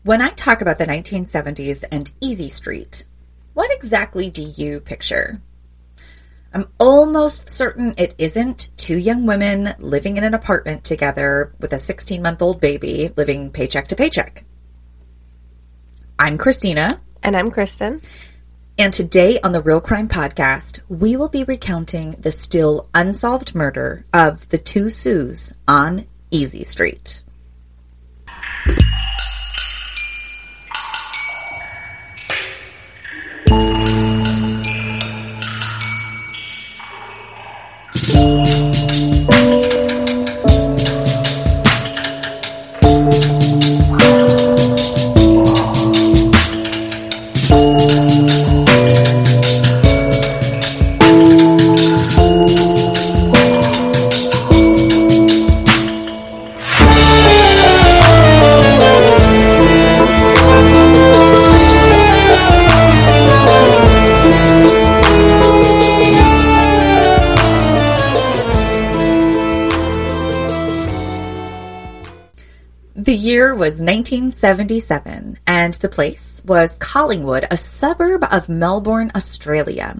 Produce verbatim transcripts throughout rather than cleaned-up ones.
When I talk about the nineteen seventies and Easy Street, what exactly do you picture? I'm almost certain it isn't two young women living in an apartment together with a sixteen-month-old baby living paycheck to paycheck. I'm Christina. And I'm Kristen. And today on the Real Crime Podcast, we will be recounting the still unsolved murder of the two Sues on Easy Street. The year was nineteen seventy-seven, and the place was Collingwood, a suburb of Melbourne, Australia.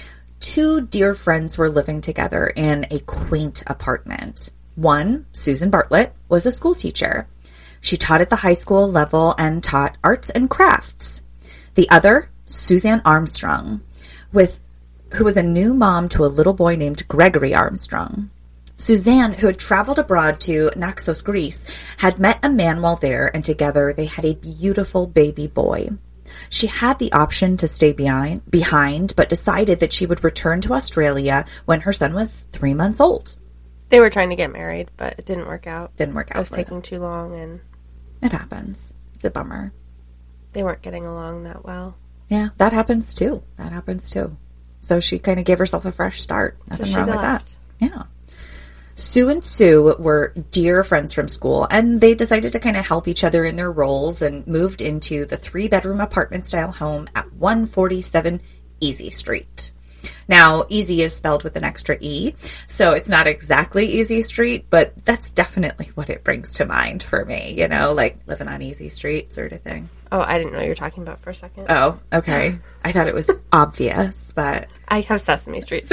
Two dear friends were living together in a quaint apartment. One, Susan Bartlett, was a school teacher. She taught at the high school level and taught arts and crafts. The other, Suzanne Armstrong, with who was a new mom to a little boy named Gregory Armstrong. Suzanne, who had traveled abroad to Naxos, Greece, had met a man while there, and together they had a beautiful baby boy. She had the option to stay behind, behind, but decided that she would return to Australia when her son was three months old. They were trying to get married, but it didn't work out. Didn't work out. It was for taking them. too long, and It happens. It's a bummer. They weren't getting along that well. Yeah, that happens too. That happens too. So she kind of gave herself a fresh start. Nothing so wrong with left. that. Yeah. Sue and Sue were dear friends from school, and they decided to kind of help each other in their roles and moved into the three-bedroom apartment-style home at one forty-seven Easy Street. Now, Easy is spelled with an extra E, so it's not exactly Easy Street, but that's definitely what it brings to mind for me, you know, like living on Easy Street sort of thing. Oh, I didn't know what you were talking about for a second. Oh, okay. I thought it was obvious, but... I have Sesame Street.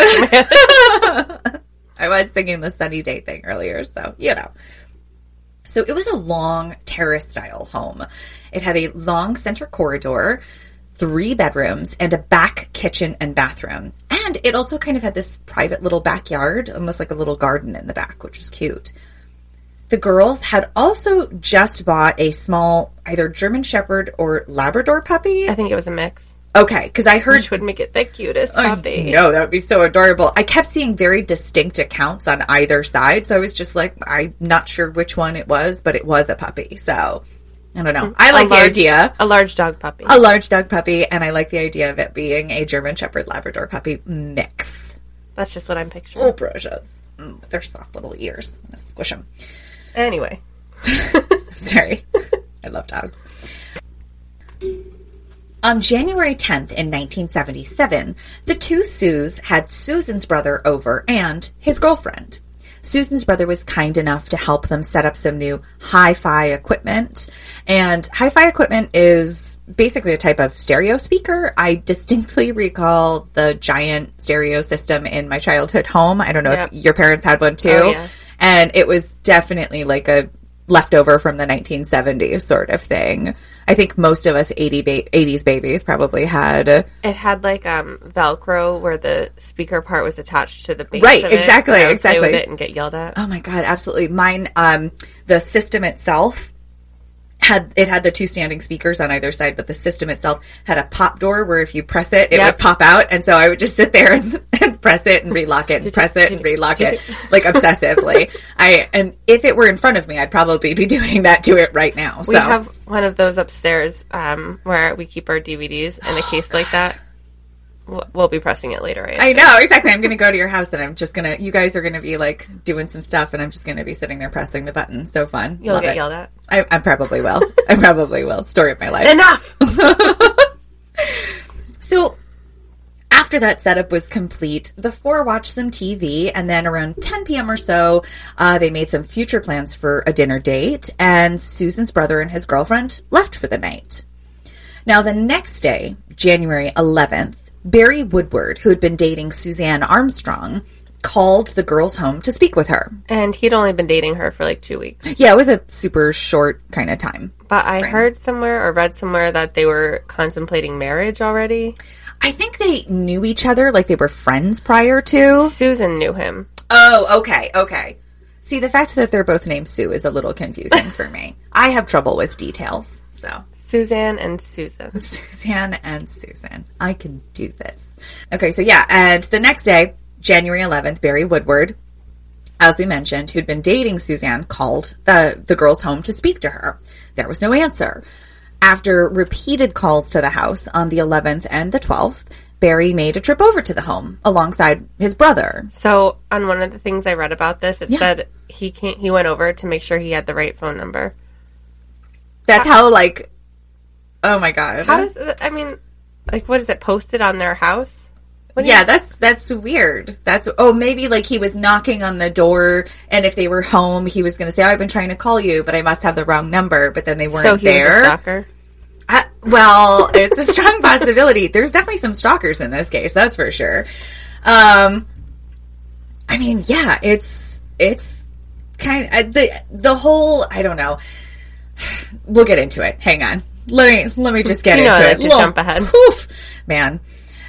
I was singing the Sunny Day thing earlier, so, you know. So it was a long terrace-style home. It had a long center corridor, three bedrooms, and a back kitchen and bathroom. And it also kind of had this private little backyard, almost like a little garden in the back, which was cute. The girls had also just bought a small, either German Shepherd or Labrador puppy. I think it was a mix. Okay, because I heard... Which would make it the cutest puppy. No, that would be so adorable. I kept seeing very distinct accounts on either side, so I was just like, I'm not sure which one it was, but it was a puppy, so I don't know. I like a large, the idea. A large dog puppy. A large dog puppy, and I like the idea of it being a German Shepherd Labrador puppy mix. That's just what I'm picturing. Oh, precious. Mm, with their soft little ears. I'm going to squish them. Anyway. Sorry. I love dogs. On January tenth in nineteen seventy-seven, the two Sues had Susan's brother over and his girlfriend. Susan's brother was kind enough to help them set up some new hi-fi equipment. And hi-fi equipment is basically a type of stereo speaker. I distinctly recall the giant stereo system in my childhood home. I don't know yep. if your parents had one too. Oh, yeah. And it was definitely like a leftover from the nineteen seventies sort of thing. I think most of us eighties babies probably had. It had like um, Velcro where the speaker part was attached to the base. Right, of exactly, it, exactly. Play with it and get yelled at. Oh my God, absolutely. Mine, um, the system itself had it had the two standing speakers on either side, but the system itself had a pop door where if you press it, it yep. would pop out. And so I would just sit there and, and press it and relock it and press it and relock it, like obsessively. I and if it were in front of me, I'd probably be doing that to it right now. So. We have one of those upstairs um, where we keep our D V Ds in a case like that. We'll be pressing it later, right? I know, exactly. I'm going to go to your house and I'm just going to, you guys are going to be like doing some stuff and I'm just going to be sitting there pressing the button. So fun. You'll Love get it. yelled at. I, I probably will. I probably will. Story of my life. Enough! So after that setup was complete, the four watched some T V, and then around ten p.m. or so, uh, they made some future plans for a dinner date, and Susan's brother and his girlfriend left for the night. Now, the next day, January eleventh, Barry Woodward, who had been dating Suzanne Armstrong, called the girls home to speak with her. And he'd only been dating her for like two weeks. Yeah, it was a super short kind of time. But I frame. heard somewhere or read somewhere that they were contemplating marriage already. I think they knew each other, like they were friends prior to. Susan knew him. Oh, okay, okay. See, the fact that they're both named Sue is a little confusing for me. I have trouble with details, so. Suzanne and Susan. Suzanne and Susan. I can do this. Okay, so yeah, and the next day, January eleventh, Barry Woodward, as we mentioned, who'd been dating Suzanne, called the, the girls home to speak to her. There was no answer. After repeated calls to the house on the eleventh and the twelfth, Barry made a trip over to the home alongside his brother. So, on one of the things I read about this, it Yeah. said he can't, he went over to make sure he had the right phone number. That's how, like, oh my God. How does, I mean, like, what is it, posted on their house? What do Yeah, you- that's that's weird. That's oh maybe like he was knocking on the door, and if they were home, he was going to say, "Oh, I've been trying to call you, but I must have the wrong number." But then they weren't So he there. was a stalker? I, well, it's a strong possibility. There's definitely some stalkers in this case, that's for sure. Um, I mean, yeah, it's it's kind of the the whole. I don't know. We'll get into it. Hang on. Let me let me just get You know into I it. like to Little- jump ahead. Oof, man.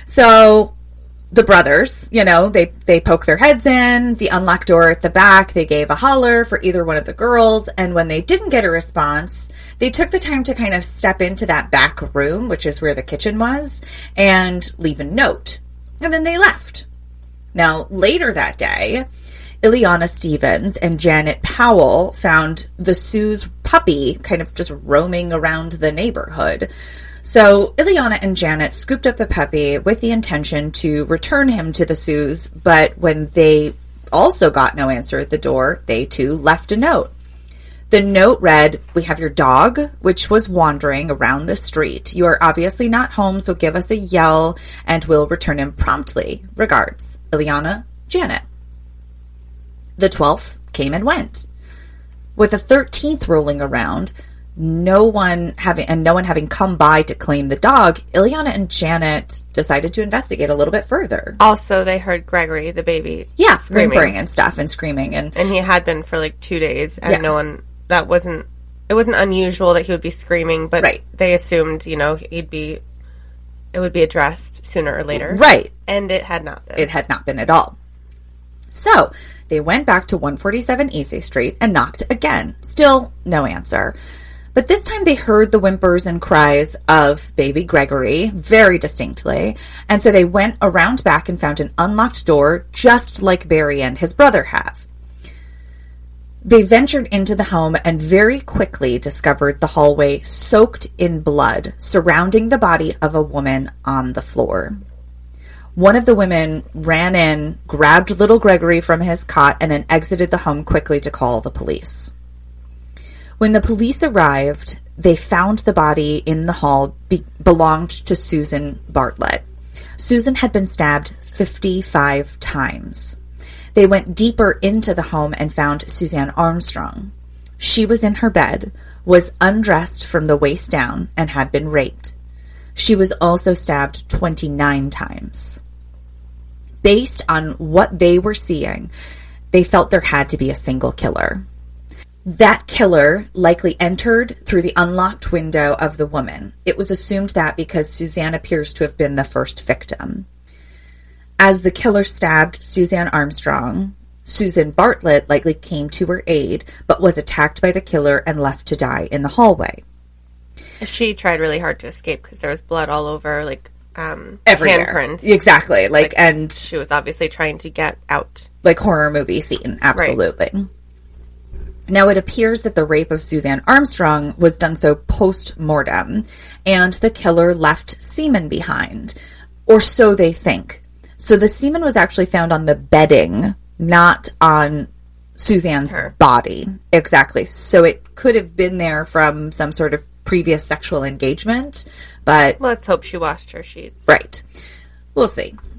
So the brothers, you know, they they poke their heads in the unlocked door at the back. They gave a holler for either one of the girls, and when they didn't get a response, they took the time to kind of step into that back room, which is where the kitchen was, and leave a note. And then they left. Now, later that day, Ileana Stevens and Janet Powell found the Sue's puppy kind of just roaming around the neighborhood. So Ileana and Janet scooped up the puppy with the intention to return him to the Sues, but when they also got no answer at the door, they too left a note. The note read, "We have your dog, which was wandering around the street. You are obviously not home, so give us a yell, and we'll return him promptly. Regards, Ileana, Janet." The twelfth came and went. With the thirteenth rolling around, no one having and no one having come by to claim the dog, Ileana and Janet decided to investigate a little bit further. Also, they heard Gregory, the baby, Yeah, screaming. whimpering and stuff and screaming and And he had been for like two days, and Yeah. no one, that wasn't, it wasn't unusual that he would be screaming, but Right. they assumed, you know, he'd be, it would be addressed sooner or later. right. And it had not been. It had not been at all. So they went back to one forty-seven Easy Street and knocked again. Still no answer. But this time they heard the whimpers and cries of baby Gregory very distinctly. And so they went around back and found an unlocked door just like Barry and his brother have. They ventured into the home and very quickly discovered the hallway soaked in blood surrounding the body of a woman on the floor. One of the women ran in, grabbed little Gregory from his cot, and then exited the home quickly to call the police. When the police arrived, they found the body in the hall be- belonged to Susan Bartlett. Susan had been stabbed fifty-five times. They went deeper into the home and found Suzanne Armstrong. She was in her bed, was undressed from the waist down, and had been raped. She was also stabbed twenty-nine times. Based on what they were seeing, they felt there had to be a single killer. That killer likely entered through the unlocked window of the woman. It was assumed that because Suzanne appears to have been the first victim. As the killer stabbed Suzanne Armstrong, Susan Bartlett likely came to her aid, but was attacked by the killer and left to die in the hallway. She tried really hard to escape because there was blood all over, like, um, Everywhere. handprints. Exactly. Like, Like- and She was obviously trying to get out. like horror movie scene. Absolutely. Now, it appears that the rape of Suzanne Armstrong was done so post-mortem, and the killer left semen behind, or so they think. So the semen was actually found on the bedding, not on Suzanne's Her. body. Exactly. So it could have been there from some sort of previous sexual engagement, but Let's hope she washed her sheets. right. We'll see.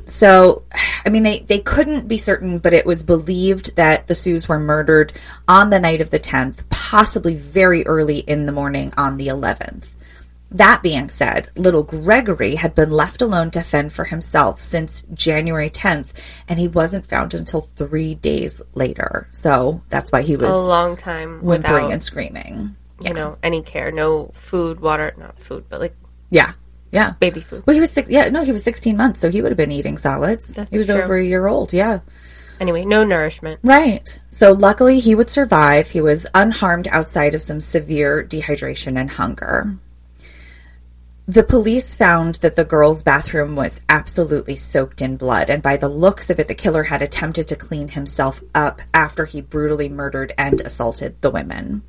So, I mean, they, they couldn't be certain, but it was believed that the Sues were murdered on the night of the tenth, possibly very early in the morning on the eleventh. That being said, little Gregory had been left alone to fend for himself since January tenth, and he wasn't found until three days later. So that's why he was a long time whimpering without, and screaming. You yeah. know, any care, no food, water, not food, but like yeah, yeah, baby food. Well, he was six, yeah, no, he was sixteen months, so he would have been eating solids. That's he was true. over a year old, yeah. Anyway, no nourishment. Right. So luckily, he would survive. He was unharmed outside of some severe dehydration and hunger. The police found that the girl's bathroom was absolutely soaked in blood, and by the looks of it, the killer had attempted to clean himself up after he brutally murdered and assaulted the women.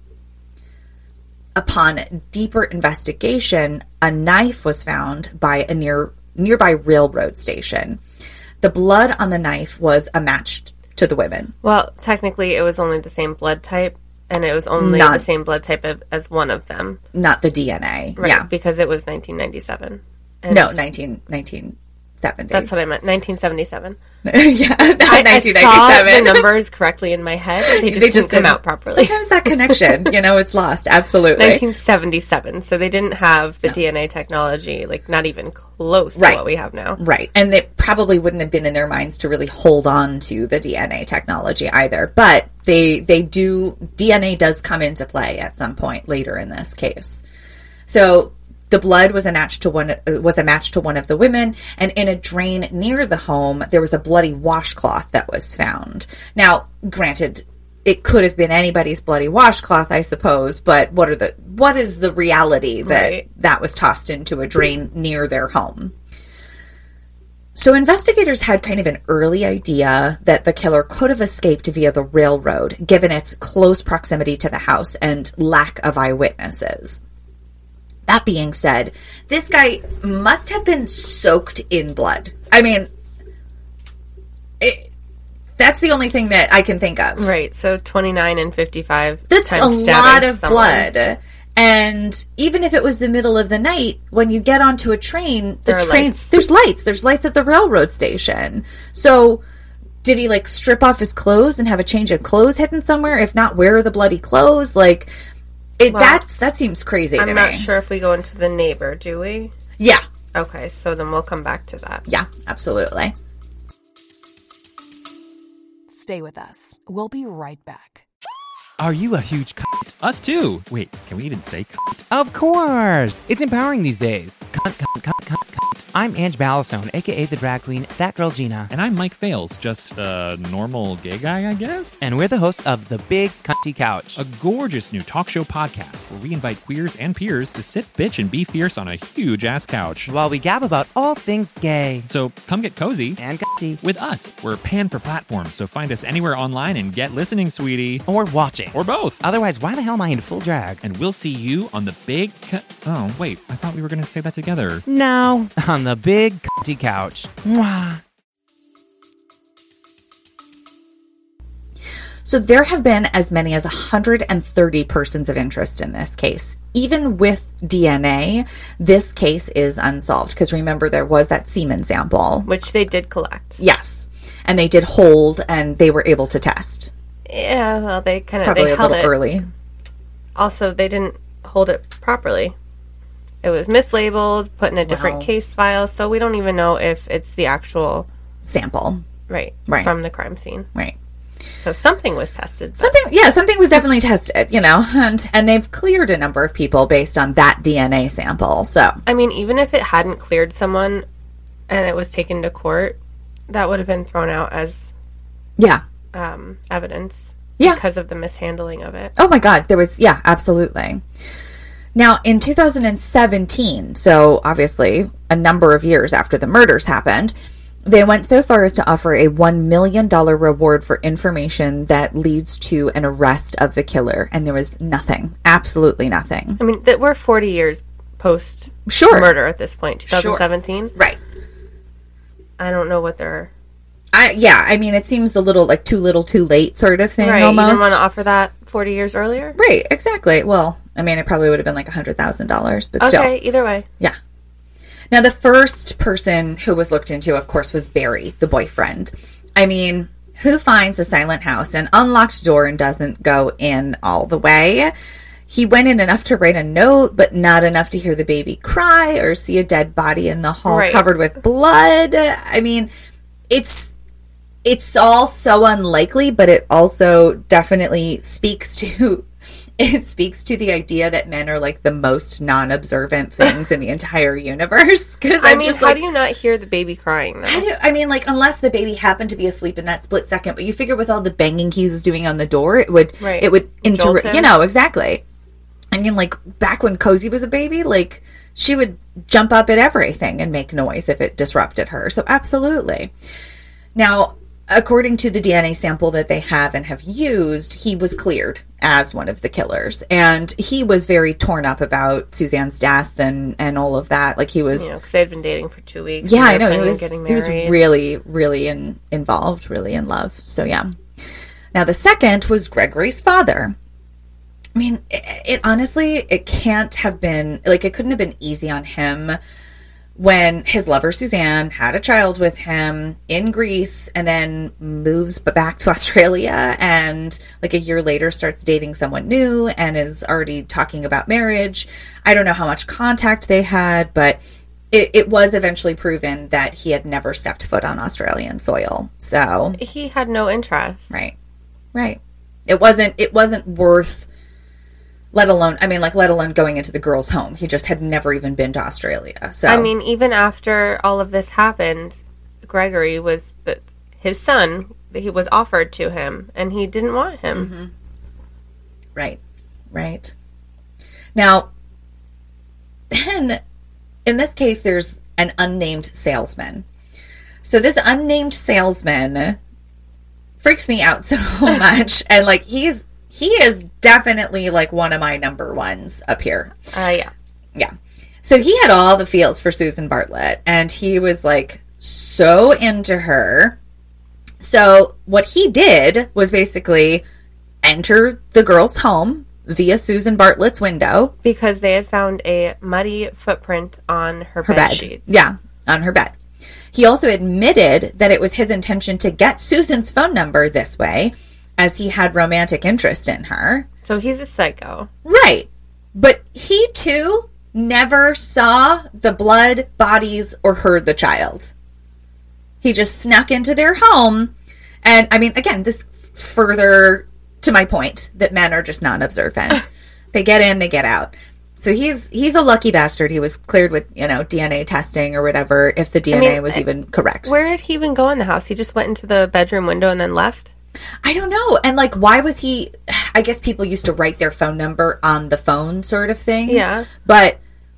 Upon deeper investigation, a knife was found by a near nearby railroad station. The blood on the knife was a match to the women. Well, technically, it was only the same blood type. And it was only Not, the same blood type of, as one of them. Not the D N A. Right, yeah. Because it was nineteen ninety-seven. And no, nineteen, nineteen seventy. That's what I meant. nineteen seventy-seven. yeah, I, nineteen ninety-seven. I saw the numbers correctly in my head. They just, they just didn't come didn't. out properly. Sometimes that connection, you know, it's lost. Absolutely. nineteen seventy-seven. So they didn't have the no. D N A technology, like not even close right. to what we have now. Right. And it probably wouldn't have been in their minds to really hold on to the D N A technology either. But they they do, D N A does come into play at some point later in this case. So the blood was a match to one was a match to one of the women, and in a drain near the home, there was a bloody washcloth that was found. Now, granted, it could have been anybody's bloody washcloth, I suppose, but what are the what is the reality that right. that was tossed into a drain near their home? So investigators had kind of an early idea that the killer could have escaped via the railroad, given its close proximity to the house and lack of eyewitnesses. That being said, this guy must have been soaked in blood. I mean, it, that's the only thing that I can think of. Right, so twenty-nine and fifty-five. That's a lot of someone. blood. And even if it was the middle of the night, when you get onto a train, the train lights. there's lights. There's lights at the railroad station. So did he, like, strip off his clothes and have a change of clothes hidden somewhere? If not, where are the bloody clothes? Like... It, well, that's that seems crazy to me. I'm not sure if we go into the neighbor, do we? Yeah. Okay, so then we'll come back to that. Yeah, absolutely. Stay with us. We'll be right back. Are you a huge cunt? Us too. Wait, can we even say cunt? Of course. It's empowering these days. Cunt, cunt, cunt, cunt, cunt. I'm Ange Ballastone, a k a the drag queen, That Girl Gina. And I'm Mike Fales, just a normal gay guy, I guess? And we're the hosts of The Big Cunty Couch, a gorgeous new talk show podcast where we invite queers and peers to sit, bitch, and be fierce on a huge-ass couch. While we gab about all things gay. So come get cozy. And cunty. With us. We're panned for platforms, so find us anywhere online and get listening, sweetie. Or watching. Or both. Otherwise, why the hell am I in full drag? And we'll see you on The Big... Cu- oh, wait, I thought we were going to say that together. No, on The Big Cunty Couch. Mwah. So there have been as many as one hundred thirty persons of interest in this case. Even with D N A, this case is unsolved. Because remember, there was that semen sample. Which they did collect. Yes. And they did hold, and they were able to test. Yeah, well, they kind of Probably they a held little it. early. Also, they didn't hold it properly. It was mislabeled, put in a different Wow. case file, so we don't even know if it's the actual... Sample. Right. Right. From the crime scene. Right. So something was tested. But... Something, yeah, something was definitely tested, you know, and, and they've cleared a number of people based on that D N A sample, so. I mean, even if it hadn't cleared someone and it was taken to court, that would have been thrown out as Yeah. um, evidence. Yeah. Because of the mishandling of it. Oh my God, there was, yeah, absolutely. Now, in two thousand seventeen, so obviously a number of years after the murders happened, they went so far as to offer a one million dollars reward for information that leads to an arrest of the killer. And there was nothing. Absolutely nothing. I mean, that we're forty years post Sure. murder at this point, twenty seventeen. Sure. Right. I don't know what they're... I, yeah, I mean, it seems a little like too little too late sort of thing right, almost. You didn't want to offer that forty years earlier? Right, exactly. Well, I mean, it probably would have been like one hundred thousand dollars, but okay, still. Okay, either way. Yeah. Now, the first person who was looked into, of course, was Barry, the boyfriend. I mean, who finds a silent house, an unlocked door, and doesn't go in all the way? He went in enough to write a note, but not enough to hear the baby cry or see a dead body in the hall Right. covered with blood. I mean, it's it's all so unlikely, but it also definitely speaks to it speaks to the idea that men are like the most non-observant things in the entire universe. Because I I'm mean, just how like, do you not hear the baby crying, though? how do I mean, like, unless the baby happened to be asleep in that split second, but you figure with all the banging he was doing on the door, it would Right. it would inter Jolt him. you know, exactly. I mean, like, back when Cozy was a baby, like, she would jump up at everything and make noise if it disrupted her. So absolutely. Now, according to the D N A sample that they have and have used, he was cleared as one of the killers. And he was very torn up about Suzanne's death and, and all of that. Like, he was... You know, because they had been dating for two weeks. Yeah, and I they know. were He planning on was, getting he was married. really, really in, involved, really in love. So, yeah. Now, the second was Gregory's father. I mean, it, it honestly, it can't have been, like, it couldn't have been easy on him when his lover, Suzanne, had a child with him in Greece and then moves back to Australia and, like, a year later starts dating someone new and is already talking about marriage. I don't know how much contact they had, but it, it was eventually proven that he had never stepped foot on Australian soil. So, He had no interest. right, right. It wasn't, it wasn't worth... Let alone, I mean, like, let alone going into the girl's home. He just had never even been to Australia. So, I mean, even after all of this happened, Gregory was the, his son. He was offered to him, and he didn't want him. Mm-hmm. right, right. Now, then, in this case, there's an unnamed salesman. So this unnamed salesman freaks me out so much, and like he's he is definitely like one of my number ones up here. Uh, yeah. Yeah. So he had all the feels for Susan Bartlett, and he was like so into her. So what he did was basically enter the girl's home via Susan Bartlett's window. Because they had found a muddy footprint on her, Her bed, bed. sheets. Yeah, on her bed. He also admitted that it was his intention to get Susan's phone number this way, as he had romantic interest in her. So he's a psycho. Right. But he, too, never saw the blood, bodies, or heard the child. He just snuck into their home. And, I mean, again, this further to my point that men are just non-observant. They get in, they get out. So he's he's a lucky bastard. He was cleared with, you know, D N A testing or whatever, if the D N A I mean, was even correct. Where did he even go in the house? He just went into the bedroom window and then left? I don't know. And, like, why was he... I guess people used to write their phone number on the phone sort of thing. Yeah. But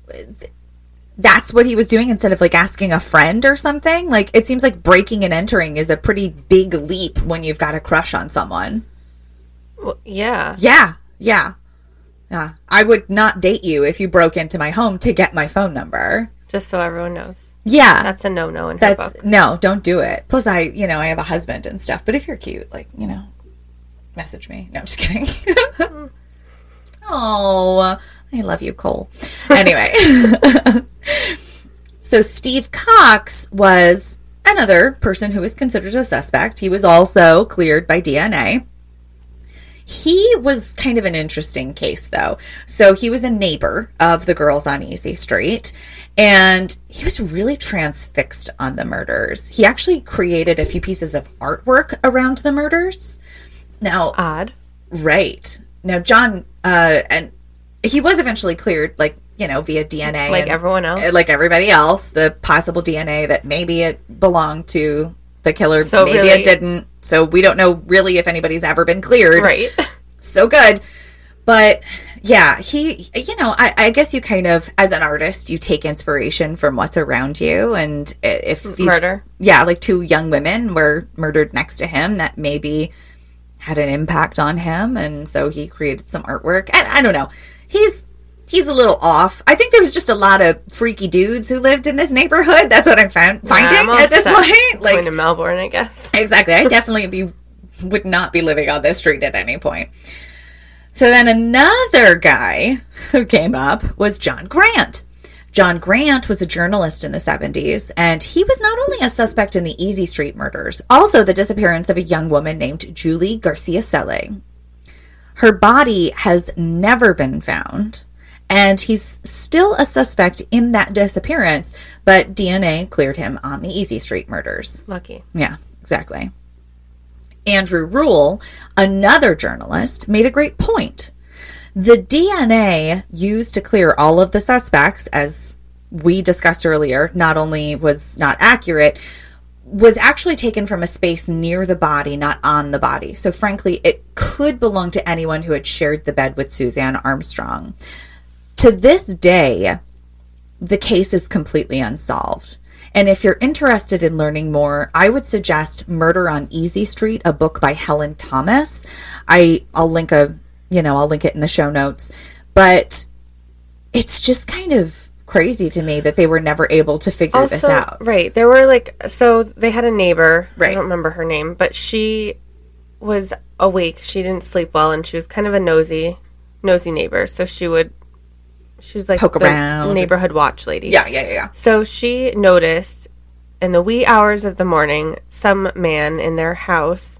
that's what he was doing instead of, like, asking a friend or something. Like, it seems like breaking and entering is a pretty big leap when you've got a crush on someone. Well, yeah. Yeah. Yeah. Yeah. I would not date you if you broke into my home to get my phone number. Just so everyone knows. Yeah. That's a no-no in her That's book. no, don't do it. Plus, I, you know, I have a husband and stuff. But if you're cute, like, you know, message me. No, I'm just kidding. Oh, I love you, Cole. Anyway, so Steve Cox was another person who was considered a suspect. He was also cleared by D N A. He was kind of an interesting case, though. So he was a neighbor of the girls on Easy Street, and he was really transfixed on the murders. He actually created a few pieces of artwork around the murders. Now, Odd. right. Now, John, uh, and he was eventually cleared, like, you know, via D N A. Like and- everyone else? Like everybody else, the possible D N A that maybe it belonged to the killer, So maybe really- it didn't. So we don't know really if anybody's ever been cleared. Right. So good. But yeah, he, you know, I, I guess you kind of, as an artist, you take inspiration from what's around you. And if these, Murder. yeah, like two young women were murdered next to him, that maybe had an impact on him. And so he created some artwork. And I don't know. He's, he's a little off. I think there was just a lot of freaky dudes who lived in this neighborhood. That's what I'm found, finding Yeah, I'm all at this set point. Like, going to Melbourne, I guess. exactly. I definitely be would not be living on this street at any point. So then another guy who came up was John Grant. John Grant was a journalist in the seventies, and he was not only a suspect in the Easy Street murders, also the disappearance of a young woman named Julie Garcia Selle. Her body has never been found, and he's still a suspect in that disappearance, but D N A cleared him on the Easy Street murders. Lucky. Yeah, exactly. Andrew Rule, another journalist, made a great point. The D N A used to clear all of the suspects, as we discussed earlier, not only was not accurate, was actually taken from a space near the body, not on the body. So frankly, it could belong to anyone who had shared the bed with Suzanne Armstrong. To this day, the case is completely unsolved. And if you're interested in learning more, I would suggest Murder on Easy Street, a book by Helen Thomas. I, I'll link a, you know, I'll link it in the show notes. But it's just kind of crazy to me that they were never able to figure also, this out. Right. There were like, so they had a neighbor. Right. I don't remember her name, but she was awake. She didn't sleep well, and she was kind of a nosy, nosy neighbor. So she would, she was like Poke the around. neighborhood watch lady. Yeah, yeah, yeah, yeah. So she noticed in the wee hours of the morning, some man in their house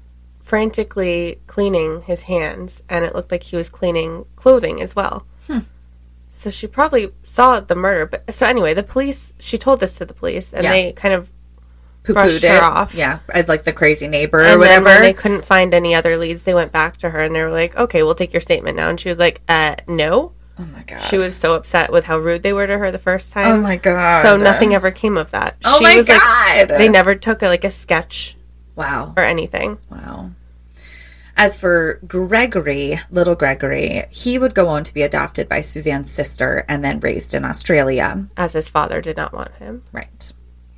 frantically cleaning his hands, and it looked like he was cleaning clothing as well. Hmm. So she probably saw the murder. But so anyway, the police, she told this to the police, and Yeah. they kind of Poo-pooed brushed it. her off. Yeah, as like the crazy neighbor And or whatever. then when they couldn't find any other leads, they went back to her and they were like, okay, we'll take your statement now. And she was like, uh, no. Oh my God. She was so upset with how rude they were to her the first time. Oh my God. So nothing ever came of that. Oh she my was God. Like, they never took a, like a sketch Wow. or anything. Wow. As for Gregory, little Gregory, he would go on to be adopted by Suzanne's sister and then raised in Australia. As his father did not want him. Right.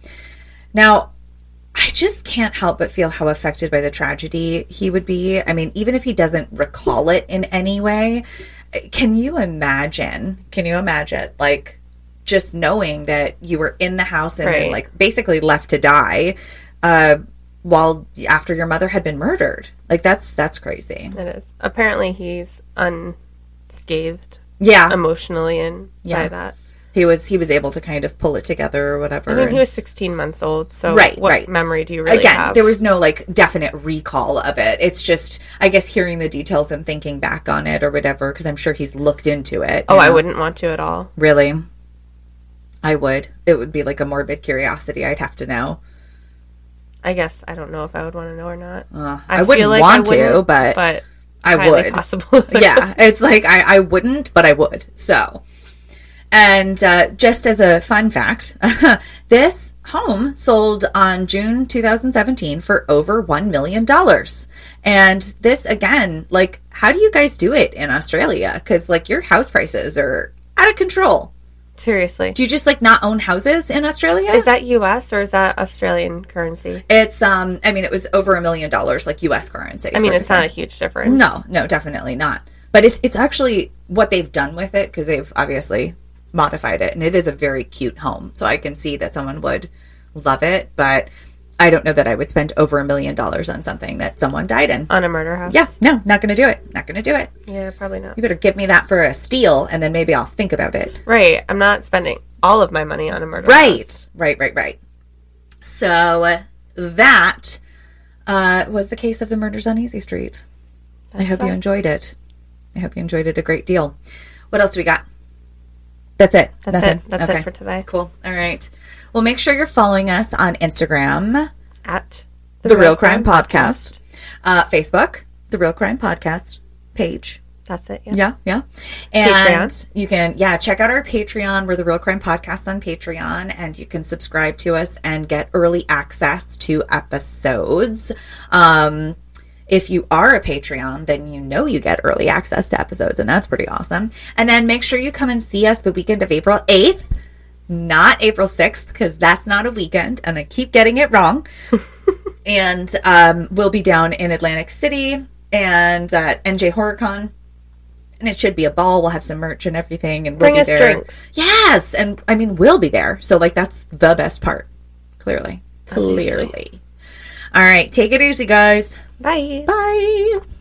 Now, I just can't help but feel how affected by the tragedy he would be. I mean, even if he doesn't recall it in any way, can you imagine? Can you imagine, like, just knowing that you were in the house and then, Right. like, basically left to die uh, while after your mother had been murdered? Like, that's that's crazy. It is. Apparently he's unscathed Yeah, emotionally and Yeah. by that. he was he was able to kind of pull it together or whatever. I mean, and- he was sixteen months old, so Right, what right. memory do you really Again, have? there was no like definite recall of it. It's just, I guess, hearing the details and thinking back on it or whatever, because I'm sure he's looked into it. oh, you I know? wouldn't want to at all. Really? I would. It would be like a morbid curiosity. I'd have to know. I guess I don't know if I would want to know or not. Uh, I, wouldn't feel like want I to, wouldn't, but, but I highly would. possible. Yeah, it's like I, I wouldn't, but I would. So, and uh, just as a fun fact, this home sold on June two thousand seventeen for over one million dollars. And this, again, like, how do you guys do it in Australia? Because, like, your house prices are out of control. Seriously. Do you just, like, not own houses in Australia? Is that U S or is that Australian currency? It's, um, I mean, it was over a million dollars, like U S currency. I mean, sort it's of not thing. a huge difference. No, no, definitely not. But it's it's actually what they've done with it, because they've obviously modified it, and it is a very cute home. So I can see that someone would love it, but I don't know that I would spend over a million dollars on something that someone died in. On a murder house? Yeah, no, not going to do it. Not going to do it. Yeah, probably not. You better give me that for a steal, and then maybe I'll think about it. Right. I'm not spending all of my money on a murder Right, house. right, right, right. So that uh, was the case of the murders on Easy Street. I hope you enjoyed it. I hope you enjoyed it a great deal. What else do we got? That's it. That's Nothing. it. That's Okay. it for today. Cool. All right. Well, make sure you're following us on Instagram, At The, Real Crime, Podcast, Uh, Facebook, The Real Crime Podcast page. That's it. Yeah. Yeah, yeah. And Patreon. you can, yeah, check out our Patreon. We're The Real Crime Podcast on Patreon, and you can subscribe to us and get early access to episodes. Um, if you are a Patreon, then you know you get early access to episodes, and that's pretty awesome. And then make sure you come and see us the weekend of April eighth, not April sixth, because that's not a weekend, and I keep getting it wrong. And um, we'll be down in Atlantic City and uh, N J HorrorCon. And it should be a ball. We'll have some merch and everything, and we'll Bring be us there. drinks. Yes, and I mean we'll be there. So like that's the best part. Clearly, Obviously. clearly. All right, take it easy, guys. Bye. Bye.